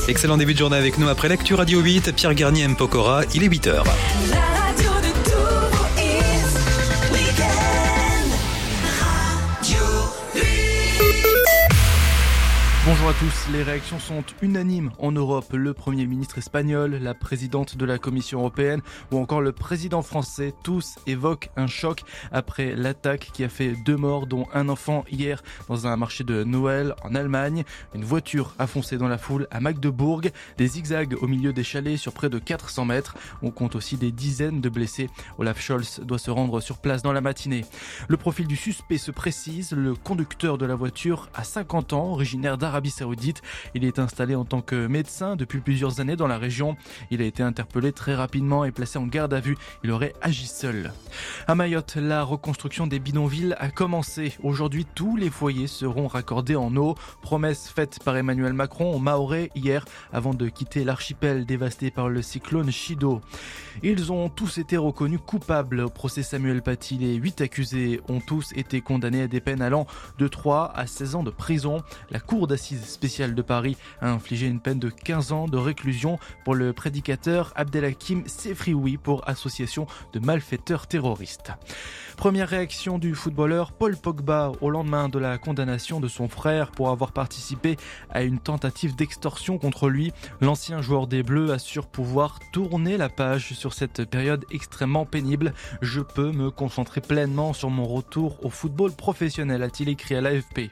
Excellent début de journée avec nous après l'actu Radio 8. Pierre Garnier M. Pokora, il est 8h. Bonjour à tous, les réactions sont unanimes en Europe. Le Premier ministre espagnol, la présidente de la Commission européenne ou encore le président français, tous évoquent un choc après l'attaque qui a fait 2 morts, dont un enfant hier dans un marché de Noël en Allemagne. Une voiture a foncé dans la foule à Magdebourg, des zigzags au milieu des chalets sur près de 400 mètres. On compte aussi des dizaines de blessés. Olaf Scholz doit se rendre sur place dans la matinée. Le profil du suspect se précise, le conducteur de la voiture a 50 ans, originaire d'Arabie Saoudite. Il est installé en tant que médecin depuis plusieurs années dans la région. Il a été interpellé très rapidement et placé en garde à vue. Il aurait agi seul. À Mayotte, la reconstruction des bidonvilles a commencé. Aujourd'hui, tous les foyers seront raccordés en eau. Promesse faite par Emmanuel Macron aux Mahorais hier avant de quitter l'archipel dévasté par le cyclone Chido. Ils ont tous été reconnus coupables au procès Samuel Paty. Les 8 accusés ont tous été condamnés à des peines allant de 3 à 16 ans de prison. La cour d'assises spéciale de Paris a infligé une peine de 15 ans de réclusion pour le prédicateur Abdelhakim Sefrioui pour association de malfaiteurs terroristes. Première réaction du footballeur Paul Pogba au lendemain de la condamnation de son frère pour avoir participé à une tentative d'extorsion contre lui. L'ancien joueur des Bleus assure pouvoir tourner la page sur cette période extrêmement pénible. Je peux me concentrer pleinement sur mon retour au football professionnel, a-t-il écrit à l'AFP.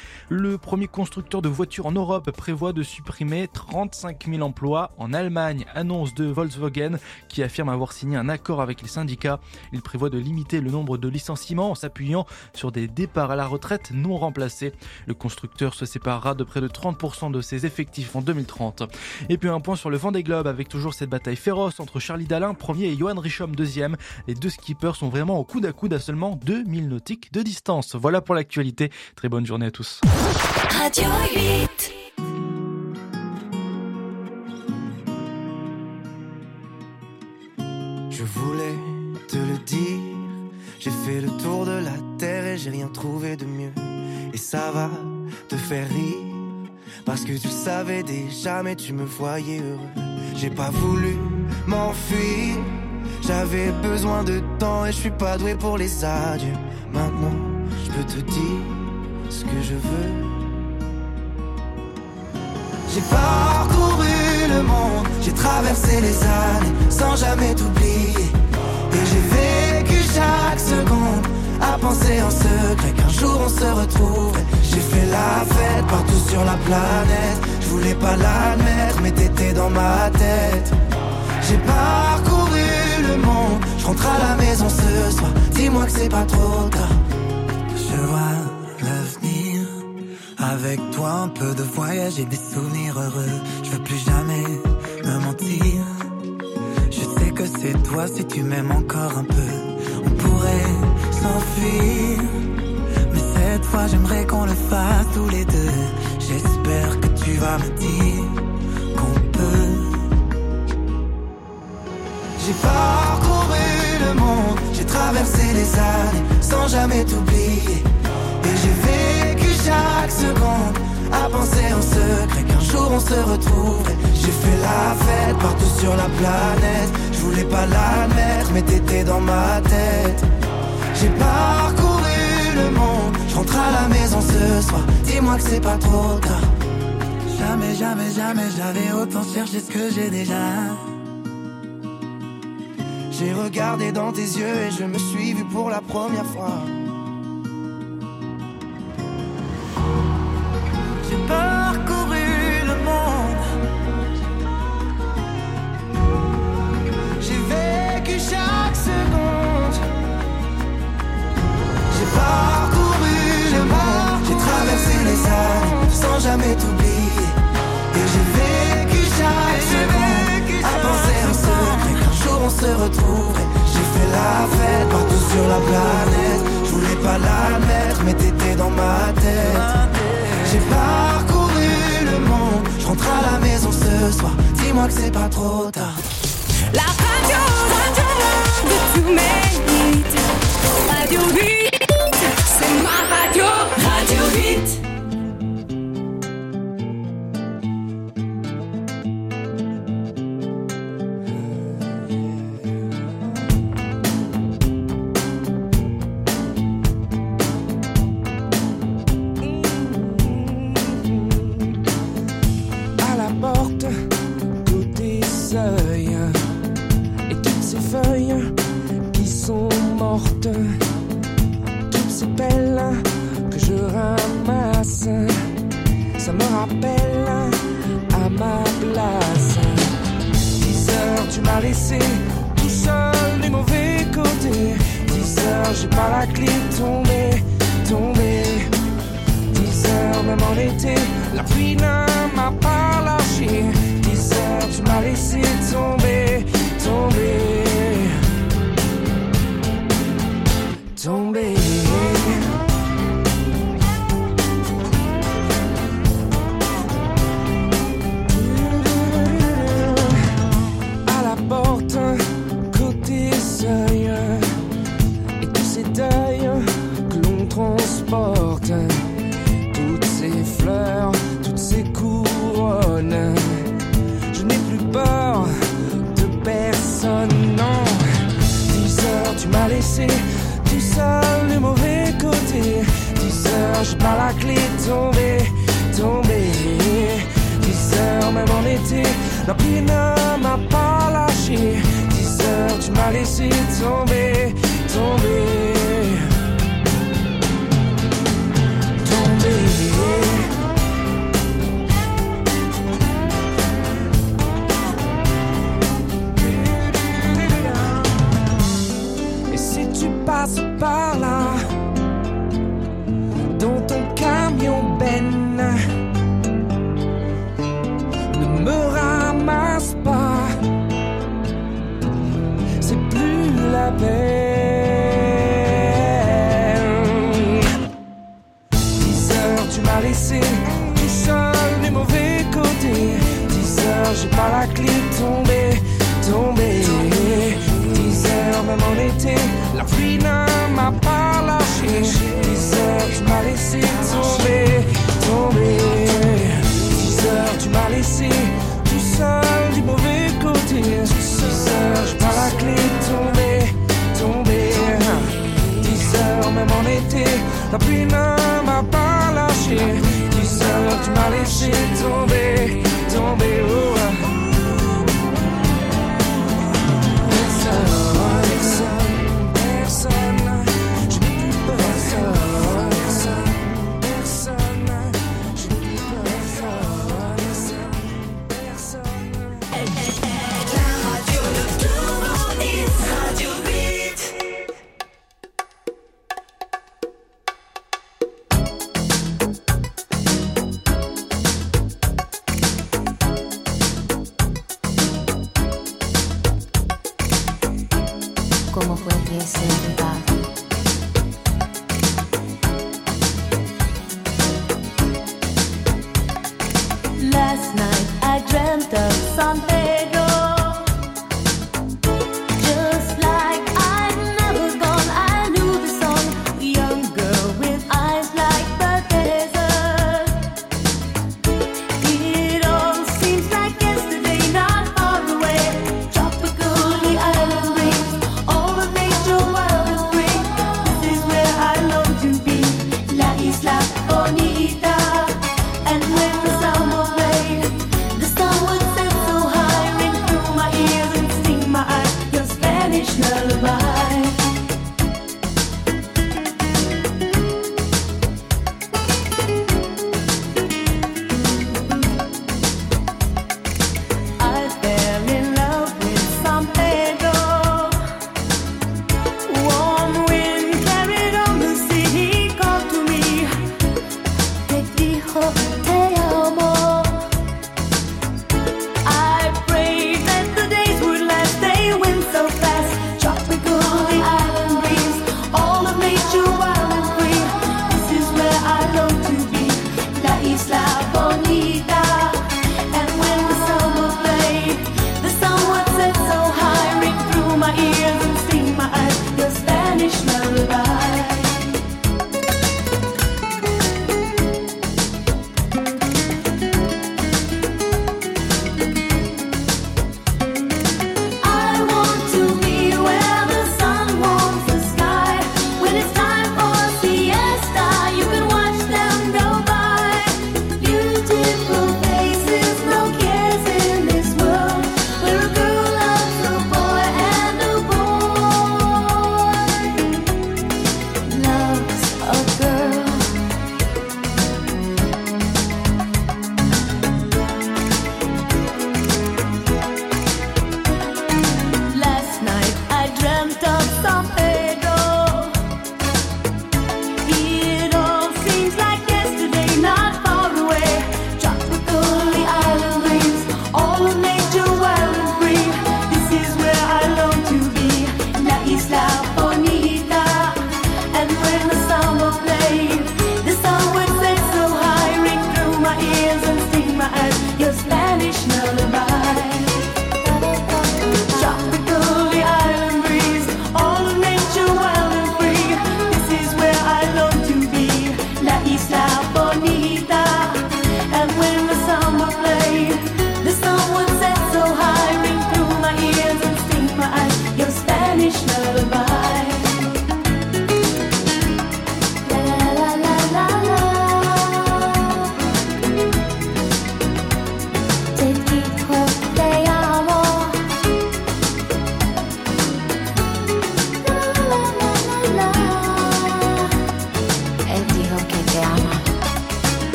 Le premier constructeur de voitures en Europe prévoit de supprimer 35 000 emplois en Allemagne, annonce de Volkswagen qui affirme avoir signé un accord avec les syndicats. Il prévoit de limiter le nombre de licenciements en s'appuyant sur des départs à la retraite non remplacés. Le constructeur se séparera de près de 30% de ses effectifs en 2030. Et puis un point sur le Vendée Globe avec toujours cette bataille féroce entre Charlie Dalin, premier, et Johan Richomme, deuxième. Les deux skippers sont vraiment au coude à coude à seulement 2000 nautiques de distance. Voilà pour l'actualité. Très bonne journée à tous. Radio 8. Je voulais te le dire, j'ai fait le tour de la terre et j'ai rien trouvé de mieux. Et ça va te faire rire, parce que tu le savais déjà mais tu me voyais heureux. J'ai pas voulu m'enfuir, j'avais besoin de temps et je suis pas doué pour les adieux. Maintenant je peux te dire ce que je veux. J'ai parcouru le monde, j'ai traversé les années sans jamais t'oublier. Et j'ai vécu chaque seconde à penser en secret qu'un jour on se retrouverait. J'ai fait la fête partout sur la planète, je voulais pas l'admettre mais t'étais dans ma tête. J'ai parcouru le monde, je rentre à la maison ce soir, dis-moi que c'est pas trop tard. Je vois l'avenir, avec toi un peu de voyage et des souvenirs heureux. Je veux plus jamais me mentir, je sais que c'est toi si tu m'aimes encore un peu. On pourrait s'enfuir, mais cette fois j'aimerais qu'on le fasse tous les deux. J'espère que tu vas me dire qu'on peut. J'ai parcouru le monde, j'ai traversé les années sans jamais t'oublier. Et j'ai vécu chaque seconde à penser en secret qu'un jour on se retrouverait. J'ai fait la fête partout sur la planète, je voulais pas l'admettre mais t'étais dans ma tête. J'ai parcouru le monde, je rentre à la maison ce soir, dis-moi que c'est pas trop tard. Jamais, jamais, jamais j'avais autant cherché ce que j'ai déjà. J'ai regardé dans tes yeux et je me suis vu pour la première fois. J'ai parcouru le monde, j'ai vécu chaque seconde. J'ai parcouru le monde, j'ai traversé les années sans jamais t'oublier. Et j'ai vécu chaque seconde à penser en secret qu'un jour on se retrouverait. J'ai fait la fête partout sur la planète, je voulais pas l'admettre mais t'étais dans ma tête. J'ai parcouru le monde, je rentre à la maison ce soir, dis-moi que c'est pas trop tard. La radio de tous mes hits. Radio 8, c'est ma radio. Radio 8. ça me rappelle à ma place. 10 heures, tu m'as laissé tout seul du mauvais côté. 10 heures, j'ai pas la clé, tombé. 10 heures, même en été, la pluie ne m'a pas lâché. 10 heures, tu m'as laissé tomber. À la porte, côté seuil, et tous ces deuils que l'on transporte, toutes ces fleurs, toutes ces couronnes. Je n'ai plus peur de personne, non. 10 heures, tu m'as laissé tout seul du mauvais côté. 10 heures, j'ai pas la clé, tombé. 10 heures, même en été, la pluie ne m'a pas lâché. 10 heures, tu m'as laissé tomber. Et si tu passes par là, dans ton camion Ben, ne me ramasse pas, c'est plus la peine. 10 heures, tu m'as laissé tout seul du mauvais côté. 10 heures, j'ai pas la clé, tombé. 10 heures, même en été, la pluie ne m'a pas lâché. 10 heures, tu m'as laissé tomber. 10 heures, tu m'as laissé tout seul du mauvais côté. 10 heures, j'ai pas la clé, tombé. 10 heures, même en été, la pluie ne m'a pas lâché. 10 heures, tu m'as laissé tomber. Oh. ¿Cómo fue que se va? Last night I dreamt of San Pedro, just like I'd never gone. I knew the song, a young girl with eyes like the desert. It all seems like yesterday, not far away. Tropical, the island breeze, all the nature wild.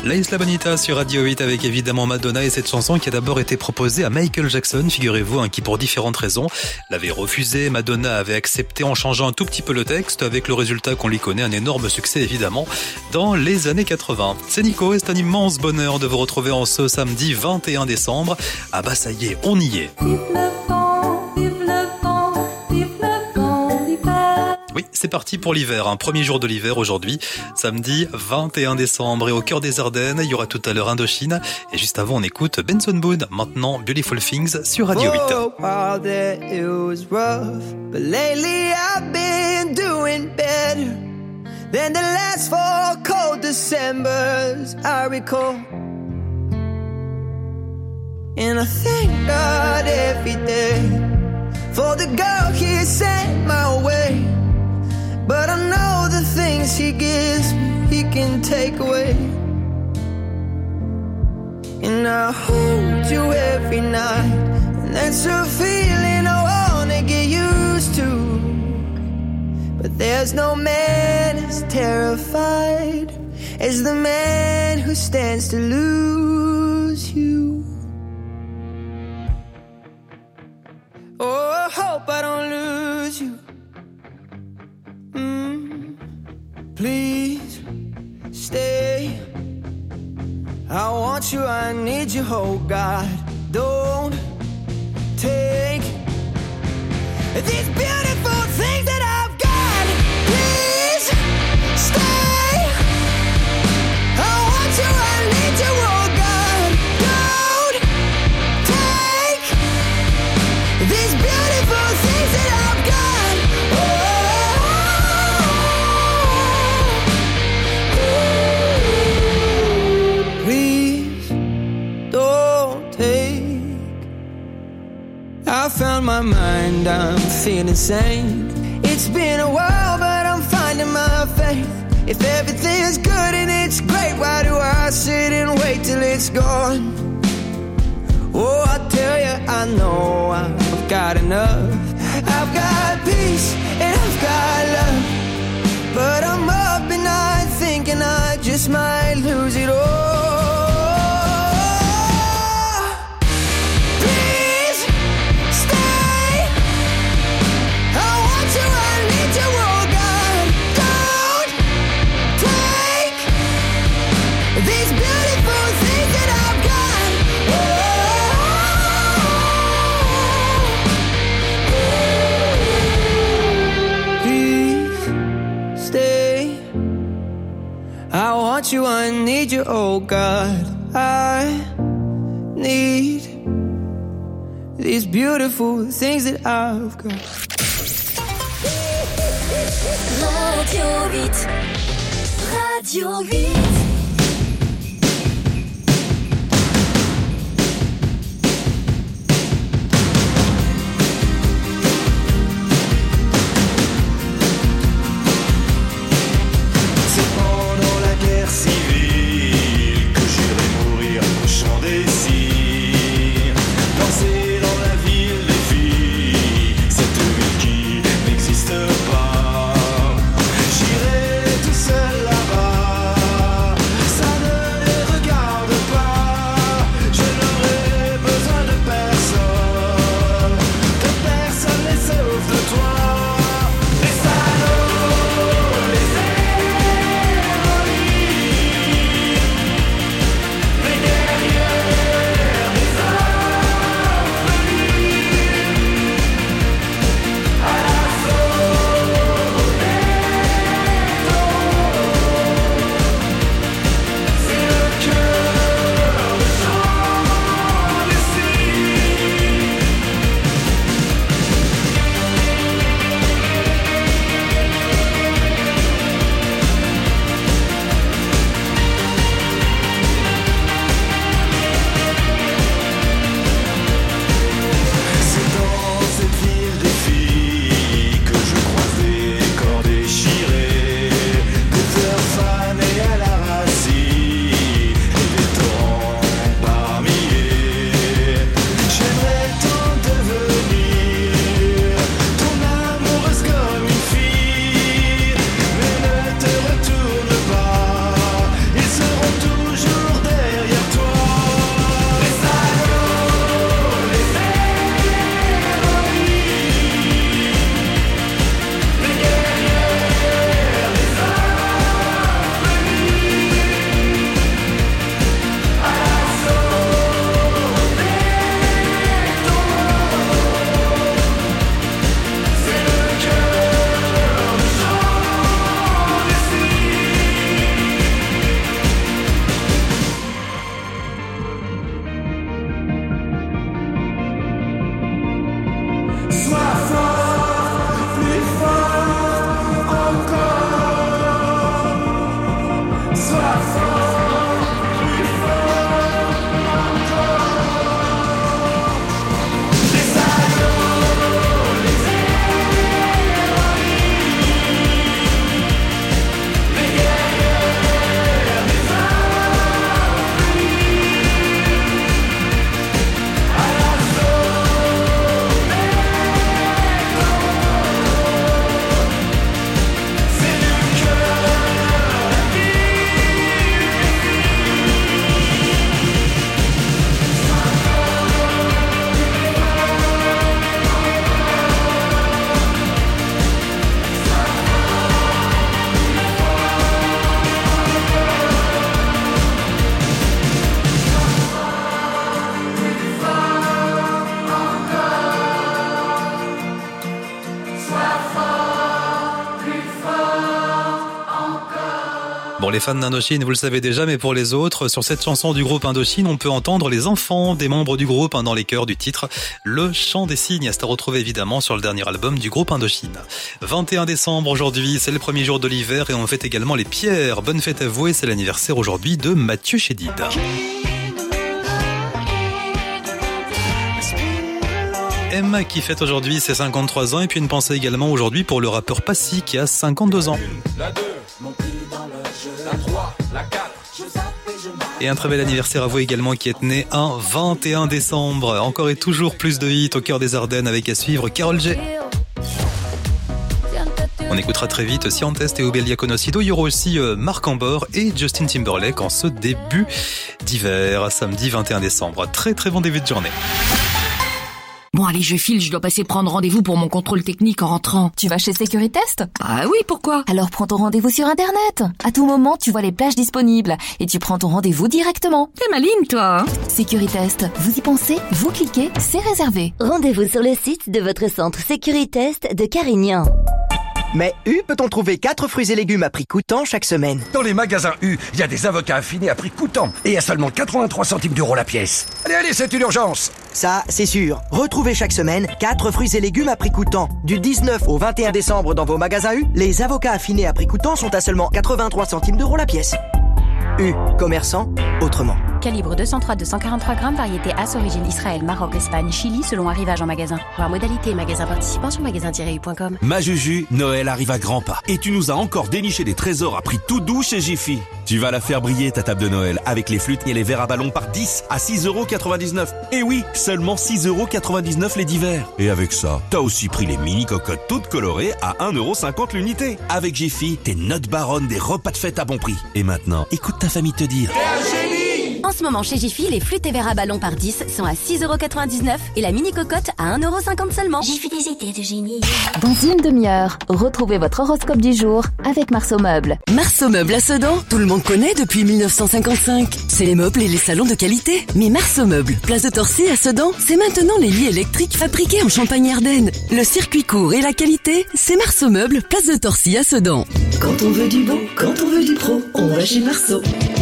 La Isla Bonita sur Radio 8 avec évidemment Madonna et cette chanson qui a d'abord été proposée à Michael Jackson, figurez-vous, qui pour différentes raisons l'avait refusé. Madonna avait accepté en changeant un tout petit peu le texte, avec le résultat qu'on lui connaît, un énorme succès évidemment dans les années 80. C'est Nico et c'est un immense bonheur de vous retrouver en ce samedi 21 décembre. Ah bah ça y est, on y est. Vive le vent, vive le vent, vive le vent d'hiver. Oui, c'est parti pour l'hiver, premier jour de l'hiver aujourd'hui, samedi 21 décembre. Et au cœur des Ardennes, il y aura tout à l'heure Indochine. Et juste avant, on écoute Benson Boone, maintenant Beautiful Things sur Radio 8. For a while there it was rough, but lately I've been doing better than the last 4 cold Decembers I recall. And I thank God every day for the girl He sent my way. But I know the things He gives me, He can take away. And I hold you every night, and that's a feeling I wanna get used to. But there's no man as terrified as the man who stands to lose you. Oh, I hope I don't lose you. Please stay. I want you, I need you, oh God. Don't take these beautiful things that I've got. Please stay. I want you, I need you, oh God. Don't take these beautiful things that I've got. Please don't take. I found my mind, I'm feeling sane. It's been a while, but I'm finding my faith. If everything's good and it's great, why do I sit and wait till it's gone? Oh, I tell you, I know I've got enough. I've got peace and I've got love, but I'm up at night thinking I just might lose it all. Please stay. I want you, I need you, oh God. Don't take these beautiful things that I've got. Please stay. I want you, I need you, oh God. I need these beautiful things that I've got. Radio 8. Radio 8. C'est pendant la guerre civile que j'irai mourir au champ des cygnes. Danser dans la ville des filles, cette ville qui n'existe pas. J'irai tout seul là-bas, Bon, les fans d'Indochine, vous le savez déjà, mais pour les autres, sur cette chanson du groupe Indochine, on peut entendre les enfants des membres du groupe dans les chœurs du titre Le Chant des Cygnes. C'est à retrouver évidemment sur le dernier album du groupe Indochine. 21 décembre aujourd'hui, c'est le premier jour de l'hiver et on fête également les pierres. Bonne fête à vous et c'est l'anniversaire aujourd'hui de Mathieu Chédid. M qui fête aujourd'hui ses 53 ans et puis une pensée également aujourd'hui pour le rappeur Passy qui a 52 ans. La 2, la 3, la 4. Et un très bel anniversaire à vous également qui êtes né un 21 décembre. Encore et toujours plus de hits au cœur des Ardennes avec à suivre Karol G. On écoutera très vite Siantest et Obelia Conocido. Il y aura aussi Marc Ambor et Justin Timberlake en ce début d'hiver, samedi 21 décembre. Très très bon début de journée. Bon allez, je file, je dois passer prendre rendez-vous pour mon contrôle technique en rentrant. Tu vas chez Sécuritest ? Ah oui, pourquoi ? Alors prends ton rendez-vous sur Internet. À tout moment, tu vois les plages disponibles et tu prends ton rendez-vous directement. T'es maligne, toi, hein ? Sécuritest, vous y pensez, vous cliquez, c'est réservé. Rendez-vous sur le site de votre centre Sécuritest de Carignan. Mais U peut-on trouver 4 fruits et légumes à prix coûtant chaque semaine? Dans les magasins U, il y a des avocats affinés à prix coûtant et à seulement 83 centimes d'euros la pièce. Allez, c'est une urgence. Ça, c'est sûr. Retrouvez chaque semaine 4 fruits et légumes à prix coûtant. Du 19 au 21 décembre dans vos magasins U, les avocats affinés à prix coûtant sont à seulement 83 centimes d'euros la pièce. U, commerçant autrement. Calibre 203-243 grammes, variété As, origine Israël, Maroc, Espagne, Chili, selon arrivage en magasin. Voir modalité et magasin participant sur magasin-u.com. Ma Juju, Noël arrive à grands pas. Et tu nous as encore déniché des trésors à prix tout doux chez Jiffy. Tu vas la faire briller ta table de Noël avec les flûtes et les verres à ballon par 10 à 6,99 €. Et oui, seulement 6,99 € les divers. Et avec ça, t'as aussi pris les mini cocottes toutes colorées à 1,50 € l'unité. Avec Jiffy, t'es notre baronne des repas de fête à bon prix. Et maintenant, écoute ta famille te dire. En ce moment, chez Jiffy, les flûtes et verres à ballon par 10 sont à 6,99 € et la mini cocotte à 1,50 € seulement. Jiffy des idées de génie. Dans une demi-heure, retrouvez votre horoscope du jour avec Marceau Meubles. Marceau Meubles à Sedan, tout le monde connaît depuis 1955. C'est les meubles et les salons de qualité. Mais Marceau Meubles, place de Torcy à Sedan, c'est maintenant les lits électriques fabriqués en Champagne-Ardenne. Le circuit court et la qualité, c'est Marceau Meubles, place de Torcy à Sedan. Quand on veut du beau, quand on veut du pro, on va chez Marceau.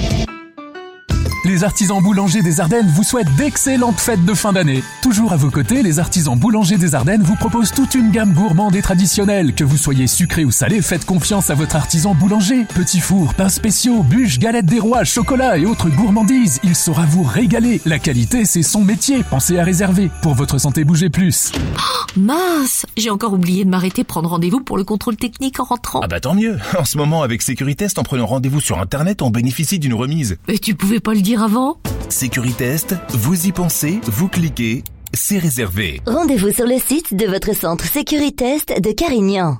Les artisans boulangers des Ardennes vous souhaitent d'excellentes fêtes de fin d'année. Toujours à vos côtés, les artisans boulangers des Ardennes vous proposent toute une gamme gourmande et traditionnelle. Que vous soyez sucré ou salé, faites confiance à votre artisan boulanger. Petits fours, pains spéciaux, bûches, galettes des rois, chocolat et autres gourmandises. Il saura vous régaler. La qualité, c'est son métier. Pensez à réserver. Pour votre santé, bougez plus. Oh, mince, j'ai encore oublié de m'arrêter prendre rendez-vous pour le contrôle technique en rentrant. Ah bah tant mieux. En ce moment, avec Sécuritest, en prenant rendez-vous sur Internet, on bénéficie d'une remise. Mais tu pouvais pas le dire avant ? Sécuritest, vous y pensez, vous cliquez, c'est réservé. Rendez-vous sur le site de votre centre Sécuritest de Carignan.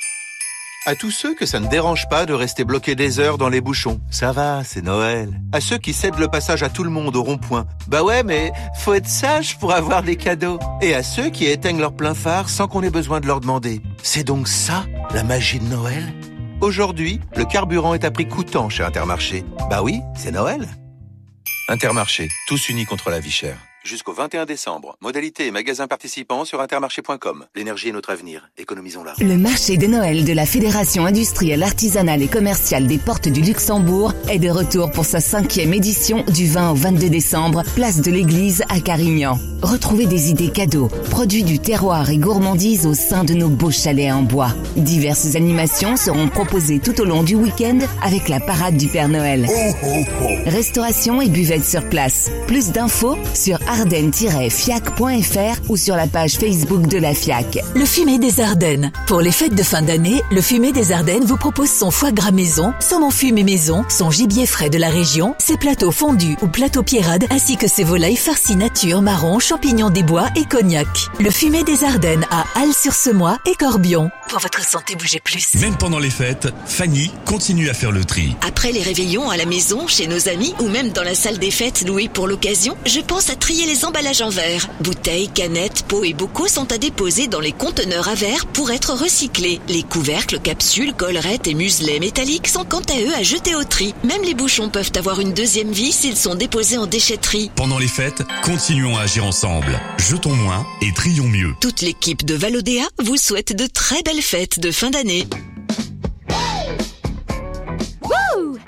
À tous ceux que ça ne dérange pas de rester bloqués des heures dans les bouchons. Ça va, c'est Noël. À ceux qui cèdent le passage à tout le monde au rond-point. Bah ouais, mais faut être sage pour avoir des cadeaux. Et à ceux qui éteignent leur plein phare sans qu'on ait besoin de leur demander. C'est donc ça, la magie de Noël ? Aujourd'hui, le carburant est à prix coûtant chez Intermarché. Bah oui, c'est Noël. Intermarché, tous unis contre la vie chère. Jusqu'au 21 décembre. Modalité et magasins participants sur intermarché.com. L'énergie est notre avenir. Économisons-la. Le marché de Noël de la Fédération industrielle, artisanale et commerciale des Portes du Luxembourg est de retour pour sa 5e édition du 20 au 22 décembre, place de l'église à Carignan. Retrouvez des idées cadeaux, produits du terroir et gourmandises au sein de nos beaux chalets en bois. Diverses animations seront proposées tout au long du week-end avec la parade du Père Noël. Restauration et buvette sur place. Plus d'infos sur ardennes-fiac.fr ou sur la page Facebook de la FIAC. Le Fumet des Ardennes. Pour les fêtes de fin d'année, le Fumet des Ardennes vous propose son foie gras maison, saumon fumé maison, son gibier frais de la région, ses plateaux fondus ou plateaux pierrades, ainsi que ses volailles farcies nature, marron, champignons des bois et cognac. Le Fumet des Ardennes à Halle-sur-Semois et Corbion. Pour votre santé, bougez plus. Même pendant les fêtes, Fanny continue à faire le tri. Après les réveillons à la maison, chez nos amis ou même dans la salle des fêtes louée pour l'occasion, je pense à trier les emballages en verre. Bouteilles, canettes, pots et bocaux sont à déposer dans les conteneurs à verre pour être recyclés. Les couvercles, capsules, collerettes et muselets métalliques sont quant à eux à jeter au tri. Même les bouchons peuvent avoir une deuxième vie s'ils sont déposés en déchetterie. Pendant les fêtes, continuons à agir ensemble. Jetons moins et trions mieux. Toute l'équipe de Valodéa vous souhaite de très belles fêtes de fin d'année. Wouh!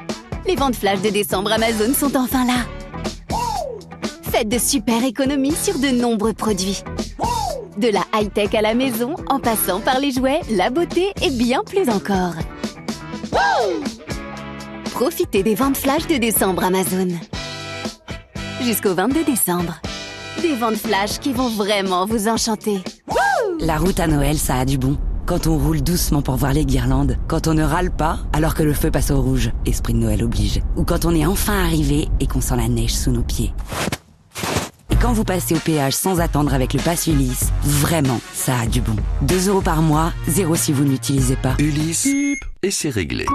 Les ventes flash de décembre Amazon sont enfin là. Faites de super économies sur de nombreux produits. De la high-tech à la maison, en passant par les jouets, la beauté et bien plus encore. Profitez des ventes flash de décembre Amazon. Jusqu'au 22 décembre. Des ventes flash qui vont vraiment vous enchanter. La route à Noël, ça a du bon. Quand on roule doucement pour voir les guirlandes, quand on ne râle pas alors que le feu passe au rouge, esprit de Noël oblige. Ou quand on est enfin arrivé et qu'on sent la neige sous nos pieds. Et quand vous passez au péage sans attendre avec le pass Ulysse, vraiment, ça a du bon. 2 € par mois, 0 si vous ne l'utilisez pas. Ulysse, et c'est réglé.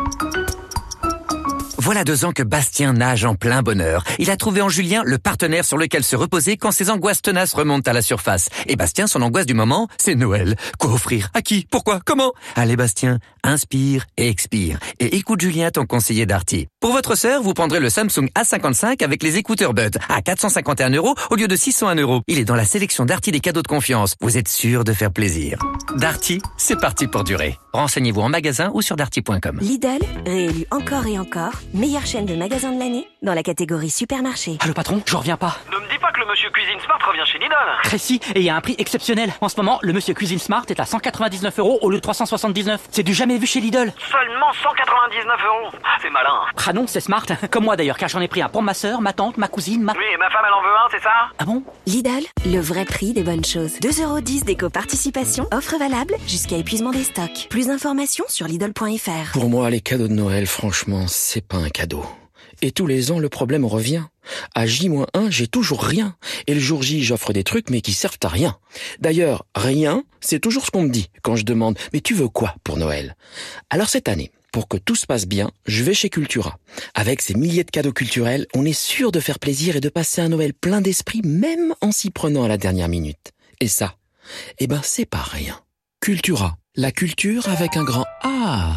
Voilà 2 ans que Bastien nage en plein bonheur. Il a trouvé en Julien le partenaire sur lequel se reposer quand ses angoisses tenaces remontent à la surface. Et Bastien, son angoisse du moment, c'est Noël. Quoi offrir? À qui? Pourquoi? Comment? Allez Bastien, inspire et expire. Et écoute Julien, ton conseiller Darty. Pour votre sœur, vous prendrez le Samsung A55 avec les écouteurs Buds à 451 € au lieu de 601 €. Il est dans la sélection Darty des cadeaux de confiance. Vous êtes sûr de faire plaisir. Darty, c'est parti pour durer. Renseignez-vous en magasin ou sur darty.com. Lidl, réélu encore et encore, meilleure chaîne de magasins de l'année dans la catégorie supermarché. Allô patron, je reviens pas. Ne me dis pas que le monsieur Cuisine Smart revient chez Lidl. Précis, et il y a un prix exceptionnel. En ce moment, le monsieur Cuisine Smart est à 199 € au lieu de 379. C'est du jamais vu chez Lidl. Seulement 199 €. C'est malin. Ah non, c'est smart. Comme moi d'ailleurs, car j'en ai pris un pour ma sœur, ma tante, ma cousine, Oui, et ma femme elle en veut un, c'est ça? Ah bon? Lidl, le vrai prix des bonnes choses. 2,10 € d'éco-participation, offre valable jusqu'à épuisement des stocks. Plus d'informations sur Lidl.fr. Pour moi, les cadeaux de Noël, franchement, c'est pas un cadeau. Et tous les ans, le problème revient. À J-1, j'ai toujours rien. Et le jour J, j'offre des trucs, mais qui servent à rien. D'ailleurs, rien, c'est toujours ce qu'on me dit quand je demande « Mais tu veux quoi pour Noël ?» Alors cette année, pour que tout se passe bien, je vais chez Cultura. Avec ces milliers de cadeaux culturels, on est sûr de faire plaisir et de passer un Noël plein d'esprit, même en s'y prenant à la dernière minute. Et ça, eh ben c'est pas rien. Cultura, la culture avec un grand A.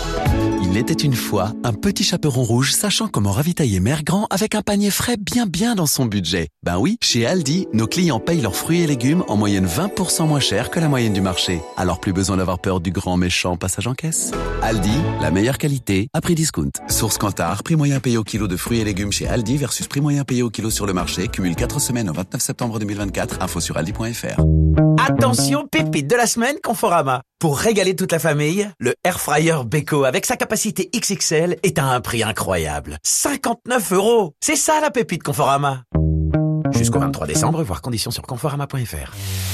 Il était une fois un petit chaperon rouge sachant comment ravitailler Mère Grand avec un panier frais bien dans son budget. Ben oui, chez Aldi, nos clients payent leurs fruits et légumes en moyenne 20% moins cher que la moyenne du marché. Alors plus besoin d'avoir peur du grand méchant passage en caisse. Aldi, la meilleure qualité à prix discount. Source Kantar, prix moyen payé au kilo de fruits et légumes chez Aldi versus prix moyen payé au kilo sur le marché. Cumule 4 semaines au 29 septembre 2024. Info sur aldi.fr. Attention, pépite de la semaine Conforama. Pour régaler toute la famille, le Air Fryer Beko avec sa capacité XXL est à un prix incroyable. 59 €. C'est ça la pépite Conforama. Jusqu'au 23 décembre, voir conditions sur conforama.fr.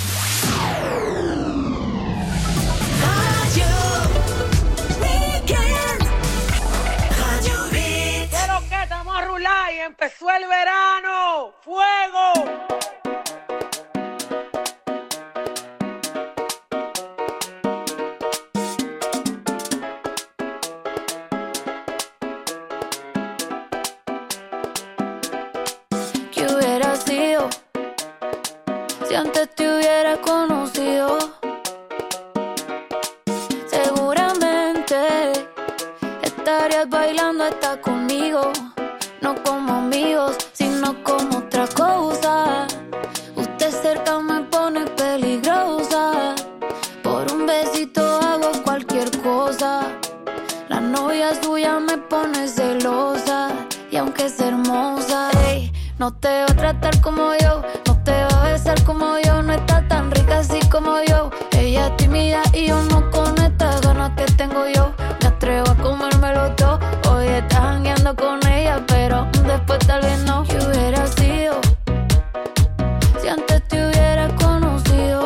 Empezó el verano, fuego. ¿Qué hubiera sido si antes te hubiera conocido? Seguramente estarías bailando hasta conmigo. No como amigos, sino como otra cosa. Usted cerca me pone peligrosa. Por un besito hago cualquier cosa. La novia suya me pone celosa. Y aunque es hermosa, ey, no te va a tratar como yo. No te va a besar como yo. No está tan rica así como yo. Ella es tímida y yo no con estas ganas que tengo yo. Me atrevo a comérmelo todo. Hoy estás jangueando con ella, pero después tal vez no. ¿Qué hubiera sido si antes te hubiera conocido?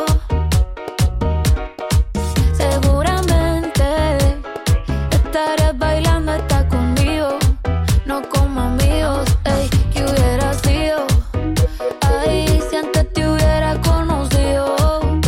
Seguramente estarías bailando hasta conmigo. No como amigos, ey. ¿Qué hubiera sido? Ay, si antes te hubiera conocido.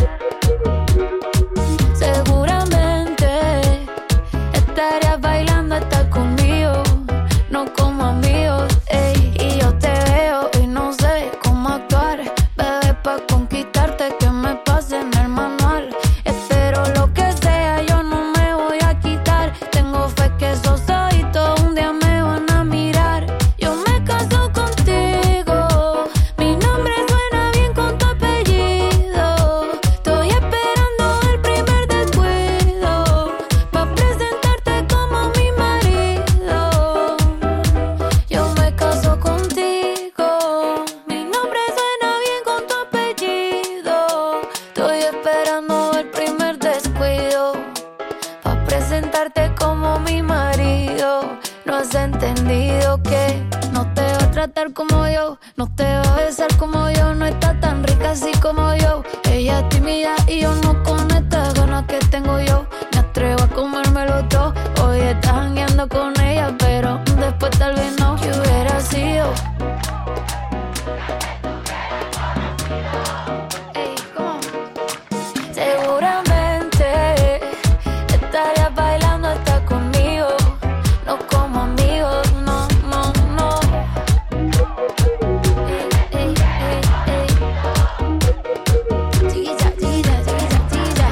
Seguramente estarías bailando hasta conmigo. No como amigos, ey. Y yo te veo y no sé cómo actuar. Bebé, pa' conquistarte que me pase en el manual. Espero lo que sea, yo no me voy a quitar. Tengo fe que esos ojitos un día me van a mirar. Yo me caso contigo. Mi nombre suena bien con tu apellido. Estoy esperando el primer descuido pa' presentarte como mi marido. cantar como yo, no te va a besar como yo, no está tan rica así como yo. Ella es tímida y yo no con estas ganas que tengo yo. Me atrevo a comérmelo todo. Hoy estás jangueando con ella, pero después tal vez no. ¿Qué hubiera sido? Ey, ¿cómo? Seguramente estarías bailando hasta conmigo, no como amigos, no, no, no. Ey, ey, ey, ey. Chiquita, chiquita, chiquita, chiquita.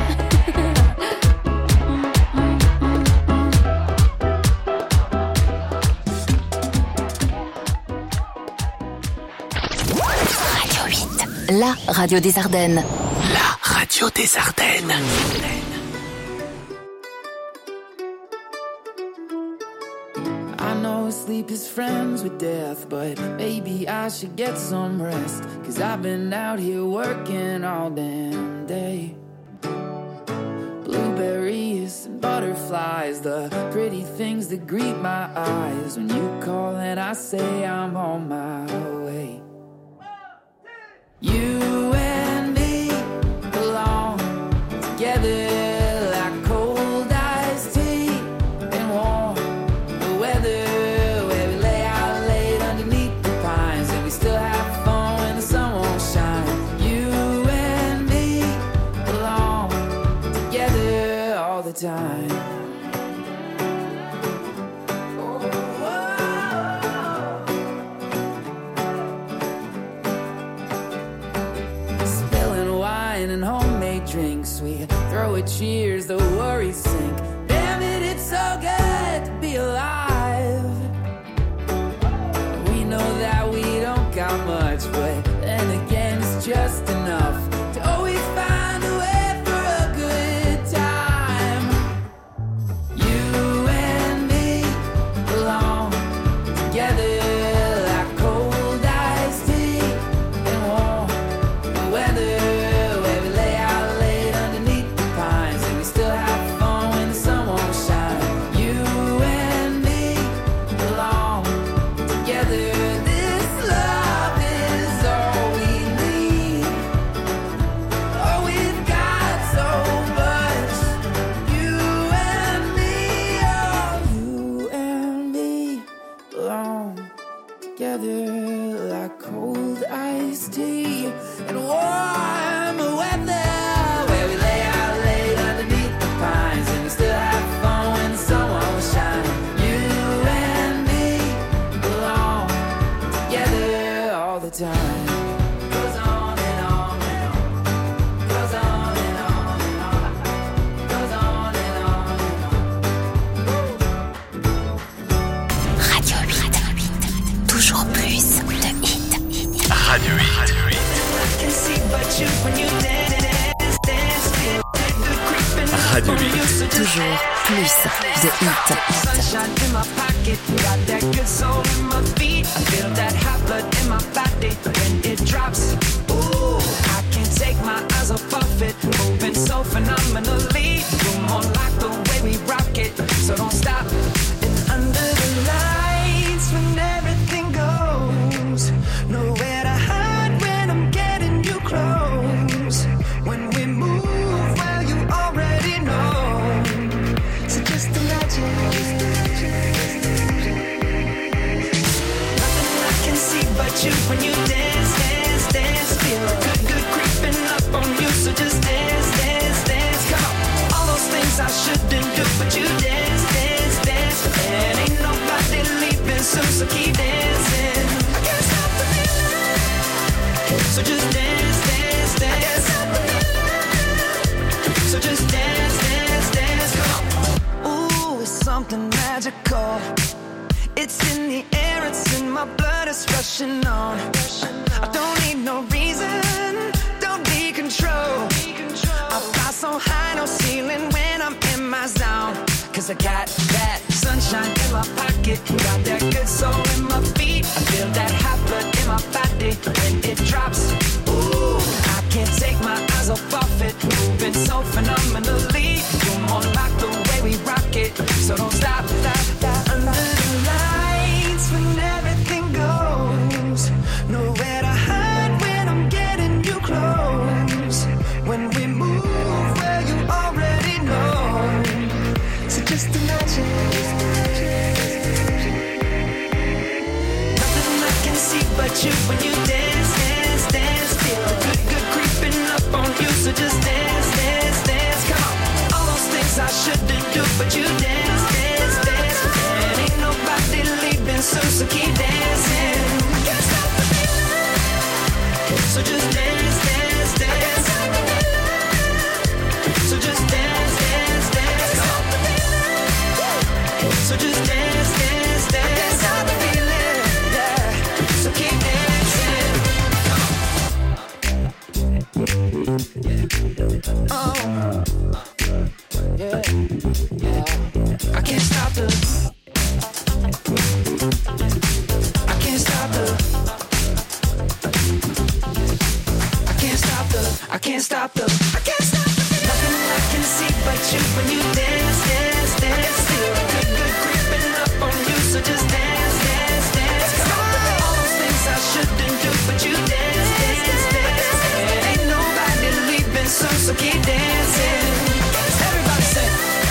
Radio 8, la radio des Ardennes. La radio des Ardennes. I know sleep is friends with death, but maybe I should get some rest. 'Cause I've been out here working all damn day. Blueberries and butterflies, the pretty things that greet my eyes. When you call and I say I'm on my way. You and me belong together like cold iced tea and warm the weather, where we lay out late underneath the pines and we still have fun when the sun won't shine. You and me belong together all the time. Spilling wine and homemade drinks, we throw a cheers, the worries sink. Damn it, it's so good to be alive. We know that we don't got much, but then again it's just enough to always find a way for a good time. You and me belong together like cold iced tea and warm the weather, where we lay out late underneath the pines and we still have fun when the sun won't shine. You and me belong together. This love is all we need. Oh, we've got so much. You and me, oh, you and me belong together like cold iced tea and warm weather, where we lay out late underneath the pines and we still have fun when the sun won't shine. You and me belong together all the time. Goes on and on and on. Goes on and on and on. Goes on and on and on. Radio 8, toujours plus de hits. Radio 8. Radio 8. Toujours plus de hits. Sunshine in my pocket, got that good soul in my feet. I feel that hot blood in my body when it drops. Ooh, I can't take my eyes off of it, moving so phenomenally. You're more like the way we rock it, so don't stop. And under the lights, when everything goes, nowhere to hide when I'm getting you close. When we move, well, you already know. So just imagine. Nothing I can see but you when you dance, dance, dance. Feel good, good creeping up on you. So just dance, dance, dance. Come on. All those things I shouldn't do, but you dance, dance, dance. And ain't nobody leaving soon, so keep dancing. I can't stop the feeling. So just dance, dance, dance. I can't stop the feeling. So just dance, dance, dance. Come on. Ooh, it's something magical. It's in the air, it's in my blood, it's rushing on. I don't need no reason, don't need control. I fly so high, no ceiling when I'm in my zone. 'Cause I got that sunshine in my pocket, got that good soul in my feet. I feel that hot blood in my body when it drops. Ooh, I can't take my eyes off of it, moving so phenomenally. You're more like the way we rock it, so don't stop, stop, stop. Under the lights when everything goes. I can't stop the I can't stop the I can't stop the I can't stop the I can't stop the nothing I can see but you when you dance, dance, dance. Feel good, good creeping up on you, so just dance, dance, dance. All those things I shouldn't do, but you dance, dance, dance. Ain't nobody leaving soon, so keep dancing. Everybody say.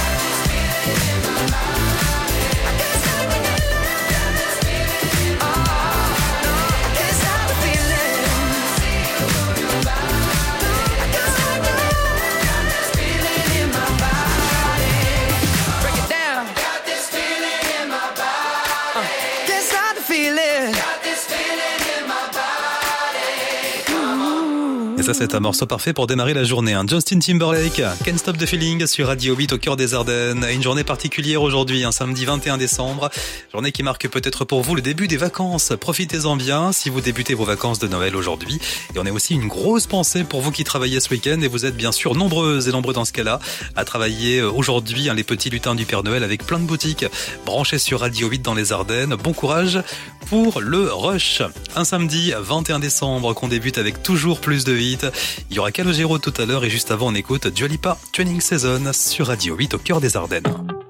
Et ça, c'est un morceau parfait pour démarrer la journée. Justin Timberlake, Can't Stop the Feeling sur Radio 8 au cœur des Ardennes. Une journée particulière aujourd'hui, un samedi 21 décembre. Journée qui marque peut-être pour vous le début des vacances. Profitez-en bien si vous débutez vos vacances de Noël aujourd'hui. Et on a aussi une grosse pensée pour vous qui travaillez ce week-end. Et vous êtes bien sûr nombreuses et nombreux dans ce cas-là à travailler aujourd'hui les petits lutins du Père Noël avec plein de boutiques branchées sur Radio 8 dans les Ardennes. Bon courage pour le rush. Un samedi 21 décembre qu'on débute avec toujours plus de hits. Il y aura Calogero tout à l'heure et juste avant on écoute Dua Lipa, Training Season sur Radio 8 au cœur des Ardennes.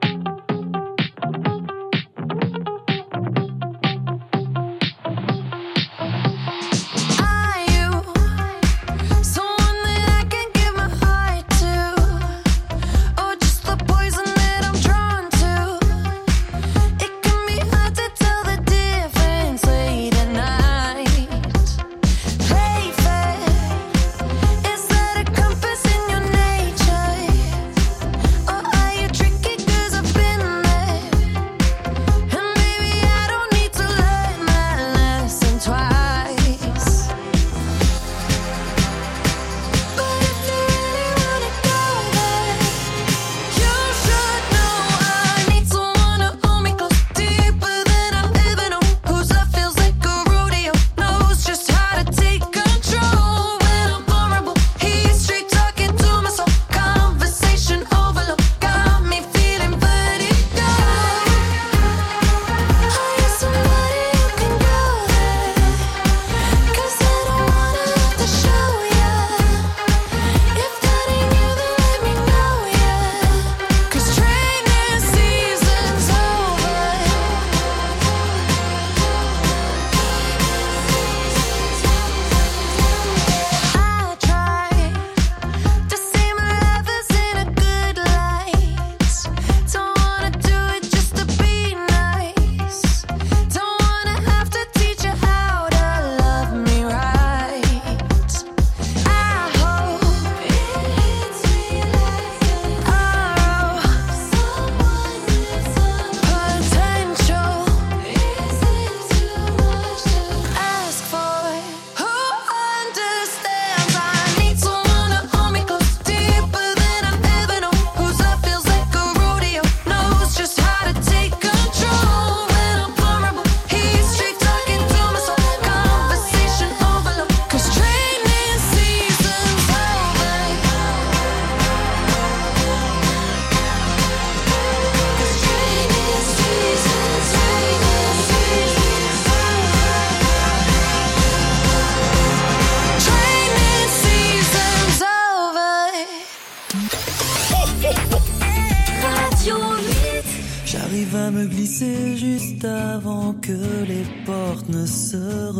va me glisser juste avant que les portes ne se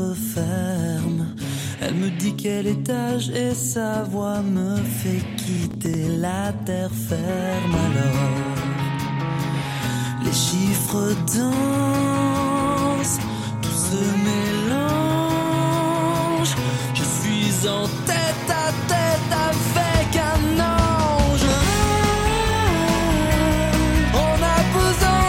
referment. Elle me dit quel étage et sa voix me fait quitter la terre ferme. Alors, les chiffres dansent, tout se mélange. Je suis en tête à tête avec un ange. On a besoin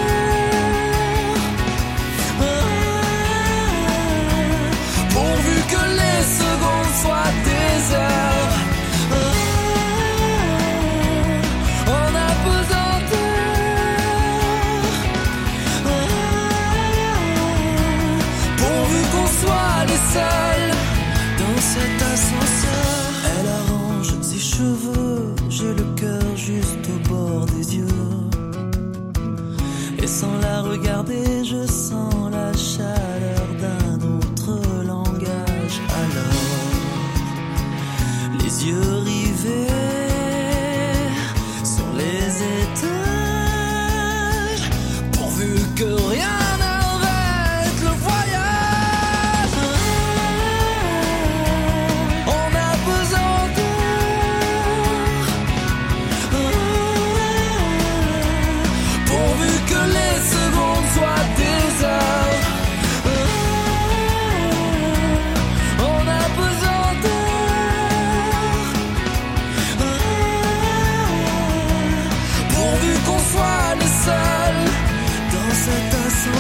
pourvu que les secondes soient des heures. On a besoin les yeux rivés sur les étages, pourvu que rien n'arrête le voyage. On a besoin pourvu que les secondes soient des heures. On a besoin pourvu qu'on soit les seuls dans cet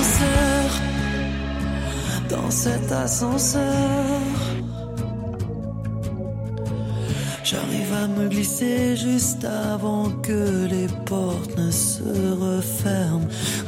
ascenseur, dans cet ascenseur. J'arrive à me glisser juste avant que les portes ne se referment.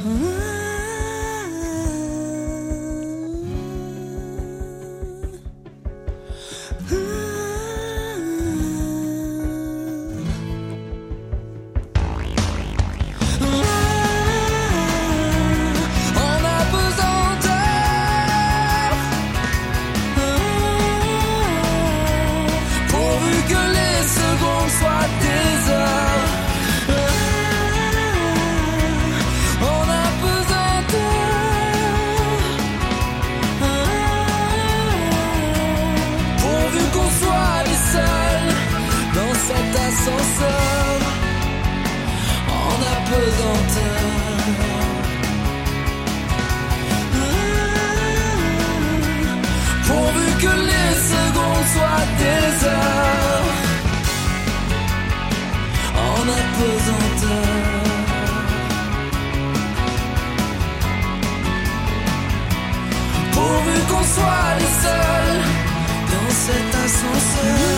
Pourvu que les secondes soient des heures, on a pesanteur. Pourvu qu'on soit les seuls dans cet ascenseur.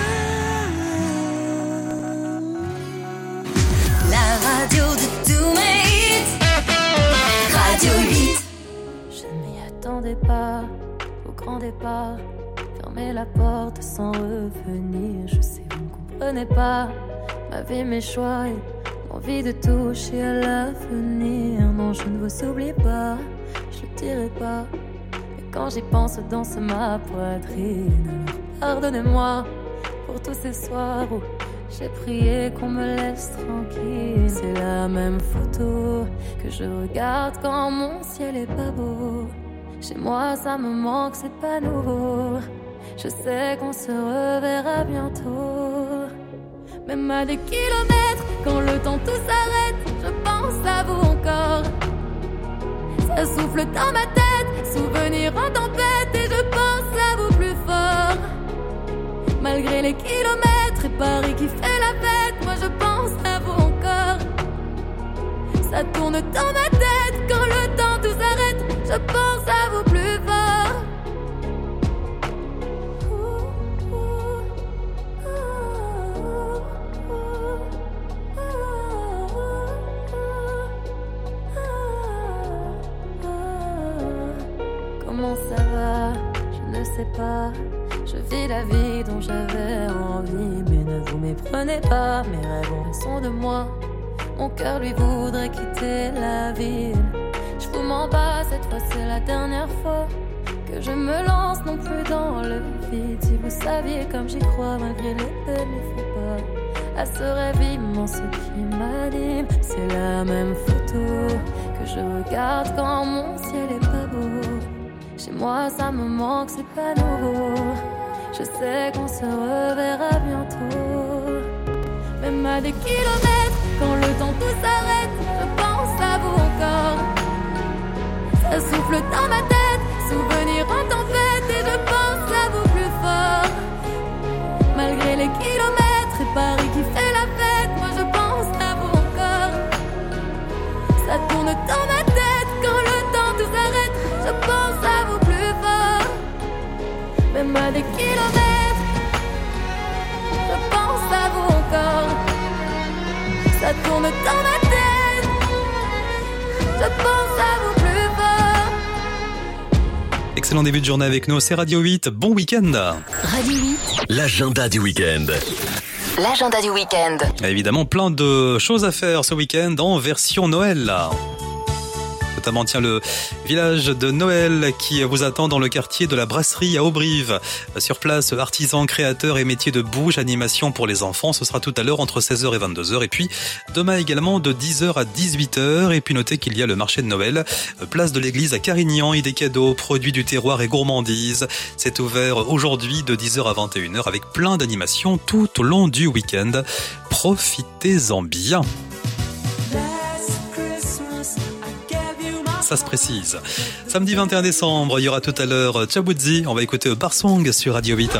La radio de tous mes hits, Radio 8. Je m'y attendais pas au grand départ, fermer la porte sans revenir. Je sais, vous ne comprenez pas ma vie, mes choix et l'envie de toucher à l'avenir. Non, je ne vous oublie pas, je le dirai pas. Mais quand j'y pense, danse ma poitrine. Alors pardonnez-moi pour tous ces soirs où j'ai prié qu'on me laisse tranquille. C'est la même photo que je regarde quand mon ciel est pas beau. Chez moi ça me manque, c'est pas nouveau. Je sais qu'on se reverra bientôt. Même à des kilomètres, quand le temps tout s'arrête, je pense à vous encore. Ça souffle dans ma tête, souvenir en tempête, et je pense à vous plus fort. Malgré les kilomètres et Paris qui fait la fête, moi je pense à vous encore. Ça tourne dans ma tête, quand le temps tout s'arrête, je pense à vous plus fort. Comment ça va? Je ne sais pas. Je vis la vie dont j'avais envie, mais ne vous méprenez pas. Mes rêves ont raison de moi. Mon cœur lui voudrait quitter la ville. Je vous mens pas, cette fois c'est la dernière fois que je me lance non plus dans le vide. Si vous saviez comme j'y crois malgré les peines, il faut pas à ce rêve immense qui m'anime. C'est la même photo que je regarde quand mon ciel est pas beau. Chez moi ça me manque, c'est pas nouveau. Je sais qu'on se reverra bientôt. Même à des kilomètres, quand le temps tout s'arrête, je pense à vous encore. Ça souffle dans ma tête, souvenir en tempête, et je pense à vous plus fort. Malgré les kilomètres et Paris qui fait la fête, moi je pense à vous encore. Ça tourne dans ma tête, quand le temps tout s'arrête, je pense à vous plus fort. Même à des kilomètres, je pense à vous encore. Ça tourne dans ma tête, je pense à vous plus fort. Excellent début de journée avec nous, c'est Radio 8, bon week-end. Radio 8. L'agenda du week-end. L'agenda du week-end. Évidemment, plein de choses à faire ce week-end en version Noël. notamment le village de Noël qui vous attend dans le quartier de la Brasserie à Auberive. Sur place, artisans, créateurs et métiers de bouche, animation pour les enfants, ce sera tout à l'heure entre 16h et 22h. Et puis demain également de 10h à 18h. Et puis notez qu'il y a le marché de Noël, place de l'église à Carignan, et des cadeaux, produits du terroir et gourmandises. C'est ouvert aujourd'hui de 10h à 21h avec plein d'animations tout au long du week-end. Profitez-en bien. Ça se précise. Samedi 21 décembre, il y aura tout à l'heure Chabudzi. On va écouter Barsong sur Radio 8.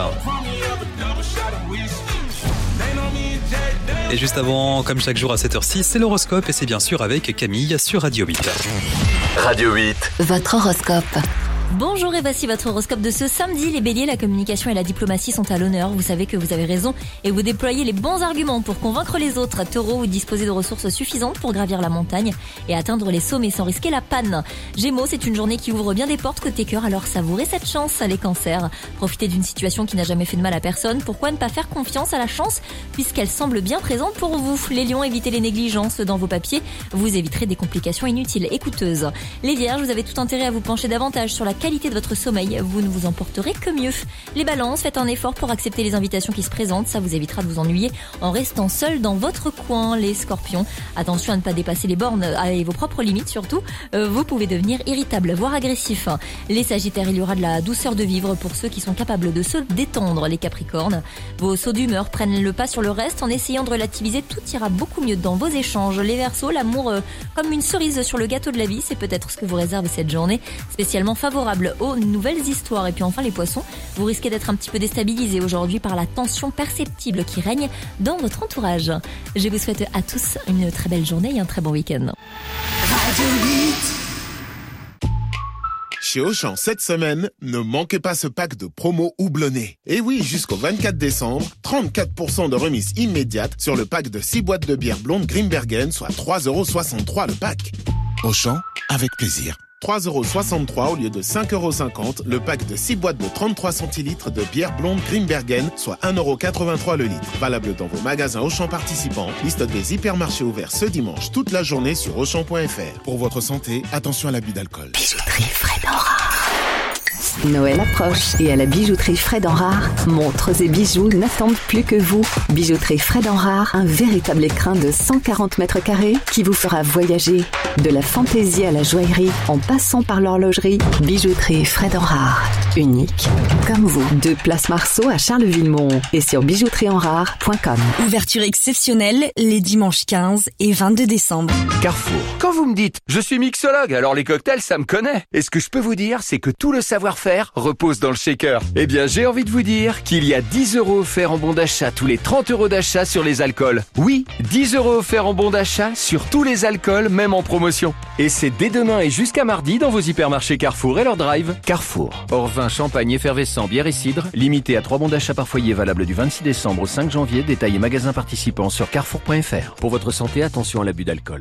Et juste avant, comme chaque jour à 7h06, c'est l'horoscope et c'est bien sûr avec Camille sur Radio 8. Radio 8. Votre horoscope. Bonjour et voici votre horoscope de ce samedi. Les béliers, la communication et la diplomatie sont à l'honneur. Vous savez que vous avez raison et vous déployez les bons arguments pour convaincre les autres. Taureau, vous disposez de ressources suffisantes pour gravir la montagne et atteindre les sommets sans risquer la panne. Gémeaux, c'est une journée qui ouvre bien des portes côté cœur, alors savourez cette chance. Les cancers, profitez d'une situation qui n'a jamais fait de mal à personne. Pourquoi ne pas faire confiance à la chance puisqu'elle semble bien présente pour vous? Les lions, évitez les négligences dans vos papiers. Vous éviterez des complications inutiles et coûteuses. Les vierges, vous avez tout intérêt à vous pencher davantage sur la qualité de votre sommeil, vous ne vous en porterez que mieux. Les balances, faites un effort pour accepter les invitations qui se présentent, ça vous évitera de vous ennuyer en restant seul dans votre coin. Les scorpions, attention à ne pas dépasser les bornes et vos propres limites surtout, vous pouvez devenir irritable, voire agressif. Les sagittaires, il y aura de la douceur de vivre pour ceux qui sont capables de se détendre. Les capricornes, vos sauts d'humeur prennent le pas sur le reste, en essayant de relativiser, tout ira beaucoup mieux dans vos échanges. Les verseaux, l'amour comme une cerise sur le gâteau de la vie, c'est peut-être ce que vous réserve cette journée, spécialement favorable aux nouvelles histoires. Et puis enfin les poissons, vous risquez d'être un petit peu déstabilisés aujourd'hui par la tension perceptible qui règne dans votre entourage. Je vous souhaite à tous une très belle journée et un très bon week-end. Chez Auchan cette semaine, ne manquez pas ce pack de promo houblonné. Et oui, jusqu'au 24 décembre, 34% de remise immédiate sur le pack de 6 boîtes de bière blonde Grimbergen, soit 3,63€ le pack. Auchan, avec plaisir. 3,63€ au lieu de 5,50€, le pack de 6 boîtes de 33 centilitres de bière blonde Grimbergen, soit 1,83€ le litre. Valable dans vos magasins Auchan participants. Liste des hypermarchés ouverts ce dimanche toute la journée sur Auchan.fr. Pour votre santé, attention à l'abus d'alcool. Bijouterie Fred en rare. Noël approche et à la bijouterie Fred en rare, montres et bijoux n'attendent plus que vous. Bijouterie Fred en rare, un véritable écrin de 140 mètres carrés qui vous fera voyager. De la fantaisie à la joaillerie, en passant par l'horlogerie, bijouterie Fred en rare. Unique comme vous. 2 Place Marceau à Charleville-Mont et sur bijouterieenrare.com. Ouverture exceptionnelle les dimanches 15 et 22 décembre. Carrefour. Quand vous me dites, je suis mixologue, alors les cocktails, ça me connaît. Et ce que je peux vous dire, c'est que tout le savoir-faire repose dans le shaker. Eh bien, j'ai envie de vous dire qu'il y a 10 € offerts en bon d'achat tous les 30 € d'achat sur les alcools. Oui, 10 € offerts en bon d'achat sur tous les alcools, même en promotion. Et c'est dès demain et jusqu'à mardi dans vos hypermarchés Carrefour et leur drive. Carrefour. Hors vin, champagne, effervescent, bière et cidre. Limité à 3 bons d'achat par foyer, valable du 26 décembre au 5 janvier. Détail et magasin participants sur carrefour.fr. Pour votre santé, attention à l'abus d'alcool.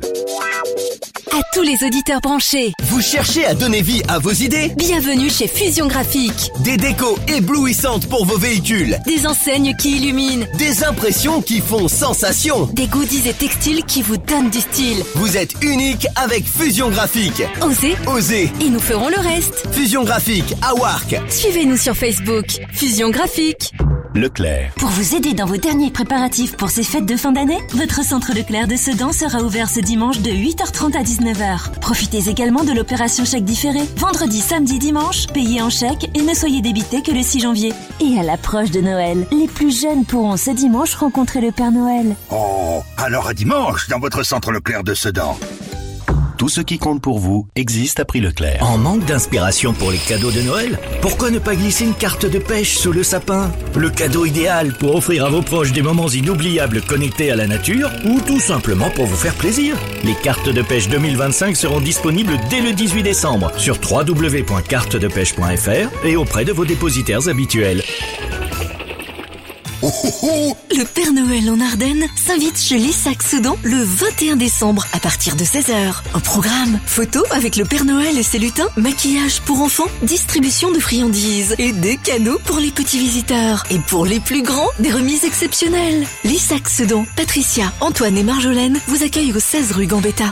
À tous les auditeurs branchés, vous cherchez à donner vie à vos idées? Bienvenue chez Fusion Graphique. Des décos éblouissantes pour vos véhicules. Des enseignes qui illuminent. Des impressions qui font sensation. Des goodies et textiles qui vous donnent du style. Vous êtes unique avec Fusion Graphique. Osez. Osez. Et nous ferons le reste. Fusion Graphique à Warc. Suivez-nous sur Facebook. Fusion Graphique. Leclerc. Pour vous aider dans vos derniers préparatifs pour ces fêtes de fin d'année, votre centre Leclerc de Sedan sera ouvert ce dimanche de 8h30 à 19h. Profitez également de l'opération chèque différé. Vendredi, samedi, dimanche, payez en chèque et ne soyez débité que le 6 janvier. Et à l'approche de Noël, les plus jeunes pourront ce dimanche rencontrer le Père Noël. Oh, alors à dimanche dans votre centre Leclerc de Sedan. Tout ce qui compte pour vous existe à prix Leclerc. En manque d'inspiration pour les cadeaux de Noël? Pourquoi ne pas glisser une carte de pêche sous le sapin? Le cadeau idéal pour offrir à vos proches des moments inoubliables connectés à la nature ou tout simplement pour vous faire plaisir. Les cartes de pêche 2025 seront disponibles dès le 18 décembre sur www.cartedepêche.fr et auprès de vos dépositaires habituels. Oh, Le Père Noël en Ardennes s'invite chez Lissac Sedan le 21 décembre à partir de 16h. Au programme, photos avec le Père Noël et ses lutins, maquillage pour enfants, distribution de friandises et des cadeaux pour les petits visiteurs. Et pour les plus grands, des remises exceptionnelles. Lissac Sedan, Patricia, Antoine et Marjolaine vous accueillent au 16 rue Gambetta.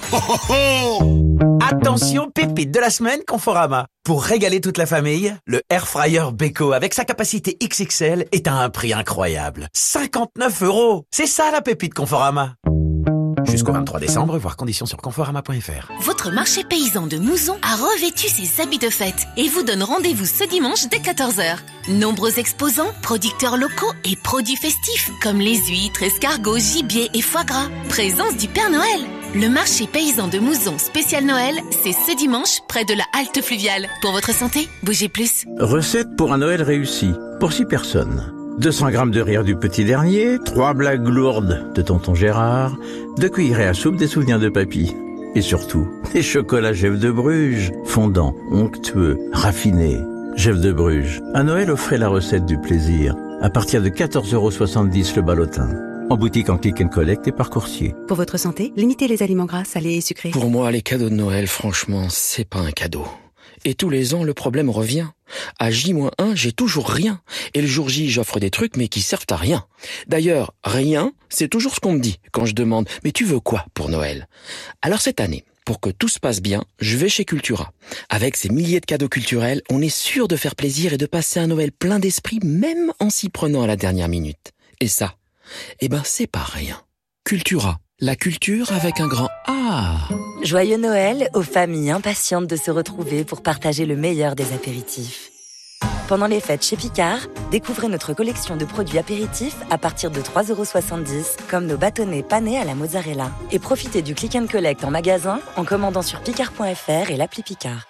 Attention, pépite de la semaine Conforama. Pour régaler toute la famille, le Air Fryer Beko avec sa capacité XXL est à un prix incroyable. 59 €. C'est ça la pépite Conforama. Jusqu'au 23 décembre, voir conditions sur conforama.fr. Votre marché paysan de Mouzon a revêtu ses habits de fête et vous donne rendez-vous ce dimanche dès 14h. Nombreux exposants, producteurs locaux et produits festifs comme les huîtres, escargots, gibier et foie gras. Présence du Père Noël. Le marché paysan de Mouzon spécial Noël, c'est ce dimanche près de la halte fluviale. Pour votre santé, bougez plus. Recette pour un Noël réussi, pour 6 personnes. 200 grammes de rire du petit dernier, 3 blagues lourdes de tonton Gérard, 2 cuillerées à soupe des souvenirs de papy. Et surtout, des chocolats Gev de Bruges, fondants, onctueux, raffinés. Gev de Bruges. À Noël, offrez la recette du plaisir. À partir de 14,70 € le ballotin. En boutique en click and collect et par coursier. Pour votre santé, limitez les aliments gras, salés et sucrés. Pour moi, les cadeaux de Noël, franchement, c'est pas un cadeau. Et tous les ans, le problème revient. À J-1, j'ai toujours rien. Et le jour J, j'offre des trucs, mais qui servent à rien. D'ailleurs, rien, c'est toujours ce qu'on me dit quand je demande « Mais tu veux quoi pour Noël ?» Alors cette année, pour que tout se passe bien, je vais chez Cultura. Avec ces milliers de cadeaux culturels, on est sûr de faire plaisir et de passer un Noël plein d'esprit, même en s'y prenant à la dernière minute. Et ça, c'est pas rien. Cultura. La culture avec un grand A. Joyeux Noël aux familles impatientes de se retrouver pour partager le meilleur des apéritifs. Pendant les fêtes chez Picard, découvrez notre collection de produits apéritifs à partir de 3,70 €, comme nos bâtonnets panés à la mozzarella. Et profitez du click and collect en magasin en commandant sur picard.fr et l'appli Picard.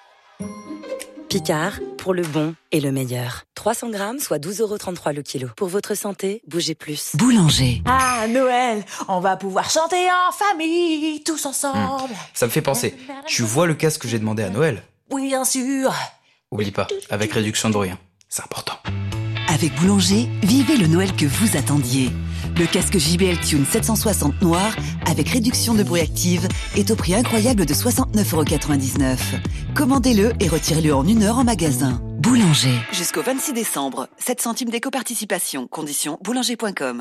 Picard, pour le bon et le meilleur. 300 grammes, soit 12,33 € le kilo. Pour votre santé, bougez plus. Boulanger. Ah, Noël, on va pouvoir chanter en famille, tous ensemble. Ça me fait penser. Tu vois le casque que j'ai demandé à Noël ? Oui, bien sûr. Oublie pas, avec réduction de bruit. C'est important. Avec Boulanger, vivez le Noël que vous attendiez. Le casque JBL Tune 760 noir, avec réduction de bruit active, est au prix incroyable de 69,99 €. Commandez-le et retirez-le en 1 heure en magasin. Boulanger. Jusqu'au 26 décembre, 7 centimes d'éco-participation. Conditions boulanger.com.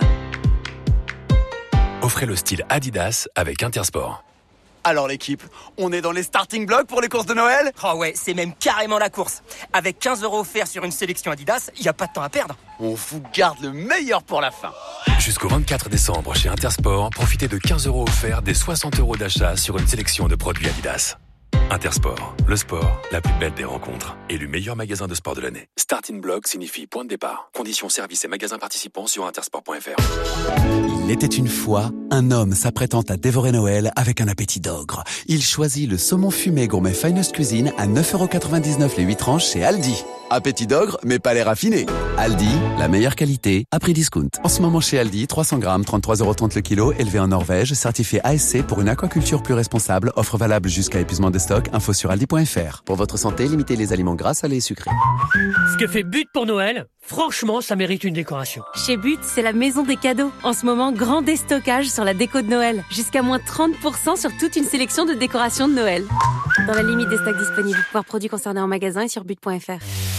Offrez le style Adidas avec Intersport. Alors l'équipe, on est dans les starting blocks pour les courses de Noël ? Oh ouais, c'est même carrément la course. Avec 15 € offerts sur une sélection Adidas, y a pas de temps à perdre. On vous garde le meilleur pour la fin. Jusqu'au 24 décembre chez Intersport, profitez de 15 € offerts des 60 € d'achat sur une sélection de produits Adidas. Intersport, le sport, la plus belle des rencontres. Élu meilleur magasin de sport de l'année. Starting block signifie point de départ. Conditions services et magasins participants sur intersport.fr. Il était une fois un homme s'apprêtant à dévorer Noël avec un appétit d'ogre. Il choisit le saumon fumé gourmet Finest Cuisine à 9,99 € les 8 tranches chez Aldi. Appétit d'ogre, mais pas les raffinés. Aldi, la meilleure qualité à prix discount. En ce moment chez Aldi, 300 grammes, 33,30 € le kilo, élevé en Norvège, certifié ASC pour une aquaculture plus responsable. Offre valable jusqu'à épuisement des stocks. Info sur aldi.fr. Pour votre santé, limitez les aliments gras, salés et sucrés. Ce que fait But pour Noël, franchement, ça mérite une décoration. Chez But, c'est la maison des cadeaux. En ce moment, grand déstockage sur la déco de Noël. Jusqu'à moins 30% sur toute une sélection de décorations de Noël. Dans la limite des stocks disponibles. Voir produits concernés en magasin et sur but.fr.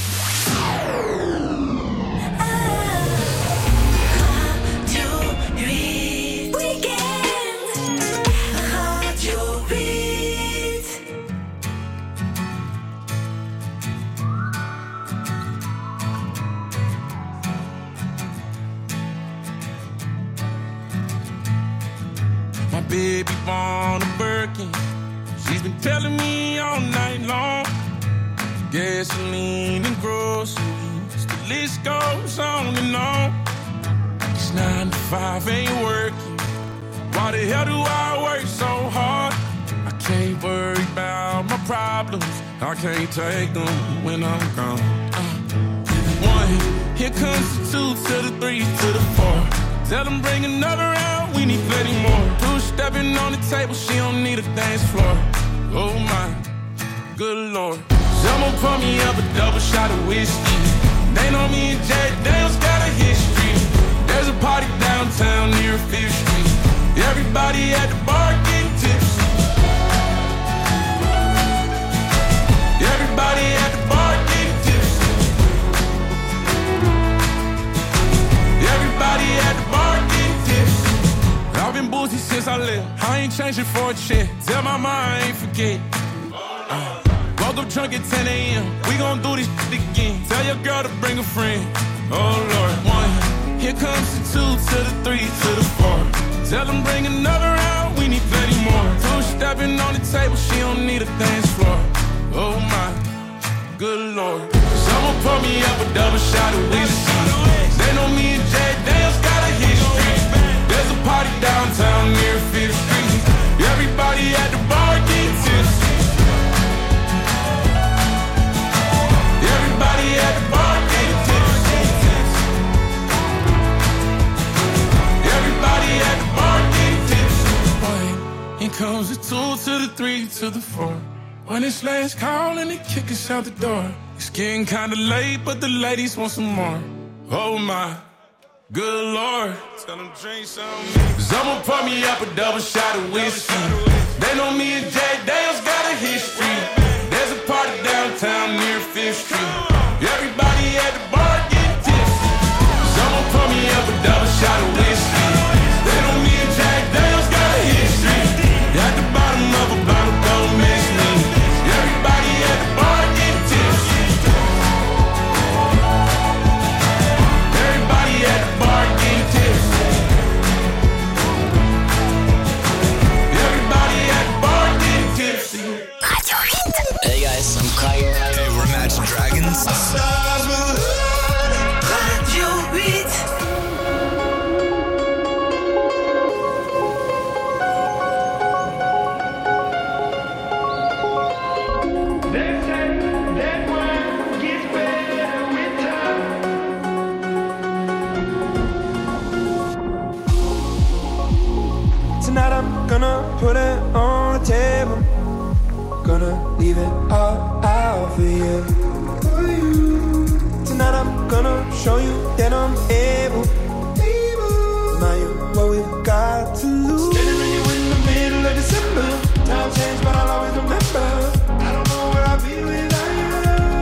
Baby born a Birkin. She's been telling me all night long. Gasoline and groceries, the list goes on and on. It's 9 to 5, ain't working. Why the hell do I work so hard? I can't worry about my problems. I can't take them when I'm gone. 1, here comes the 2 to the 3 to the 4. Tell them bring another round, we need plenty more. 2 stepping on the table, she don't need a dance floor. Oh my, good lord. Someone pour me up a double shot of whiskey. They know me and Jack Daniels got a history. There's a a party downtown near 5th Street. Everybody at the bar getting tipsy. Everybody at the bar getting tipsy. Everybody at the bar getting tipsy. I've been boozy since I left. I ain't changing for a check. Tell my mom I ain't forget. Woke up drunk at 10 a.m. We gon' do this shit again. Tell your girl to bring a friend. Oh Lord, 1. Here comes the 2 to the 3 to the 4. Tell them bring another round. We need plenty more. 2 stepping on the table. She don't need a dance floor. Oh my, good Lord. Someone pour me up a double shot of whiskey. They know me and Jay Daniels got a history. There's a party downtown near 5th Street. Everybody at the bar getting tipsy. Everybody at the bar getting tipsy. Everybody at the bar getting tipsy. Here comes the 2 to the 3 to the 4. When it's last call and they kick us out the door. It's getting kinda late, but the ladies want some more. Oh my, good Lord. Tell them drink some. Someone pour me up a double shot of whiskey. They know me and Jay Daniels got a history. There's a party downtown near 5th Street. Everybody at the bar getting tipsy. Someone pour me up a double shot of whiskey. They know me and Jay Daniels got a history. At the bottom of a bottle, don't miss me. Everybody at the bar getting tipsy. Everybody at the bar getting tipsy. Everybody at the bar getting tipsy. Radio 8. Hey guys, I'm Kyle. Hey, we're Imagine Dragons. Radio 8. Tonight I'm gonna put it on the table. Gonna leave it all out for you. Tonight I'm gonna show you that I'm able. Mind you, what we've got to lose. Standing with you in the middle of December. Time changed, but I'll always remember. I don't know where I'll be without you.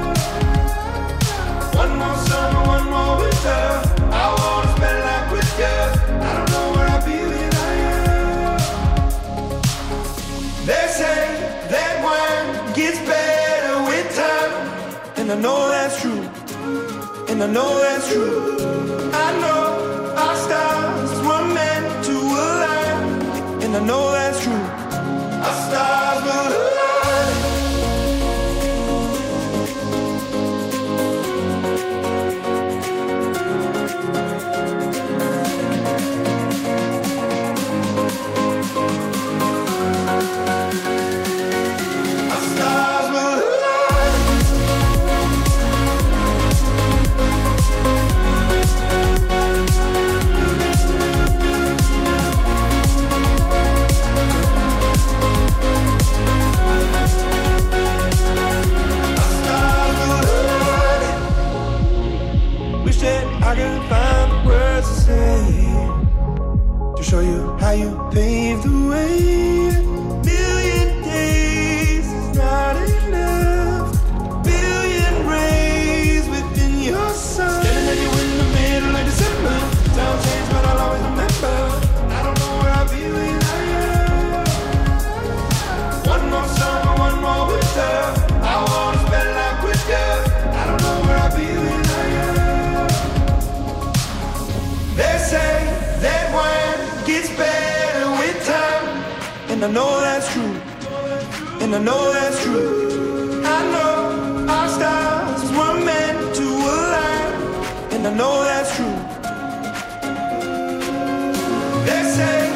One more summer, one more winter. I wanna spend life with you. I don't know where I'll be without you. They say that wine gets better with time, and I know that's true, and I know that's true. I know our stars were meant to align, and I know that's true. Our stars will align. I can find the words to say to show you how you paved the way. Million days is not enough. Billion rays within your sun. Standing at you in the middle of December. Time changed, but I'll always remember. I don't know where I'll be without you. One more summer, one more winter. I wanna spend life with you. I don't know where I'll be without you. They say that wine gets better with time, and I know that's true, and I know that's true. I know our stars were meant to align, and I know that's true. They say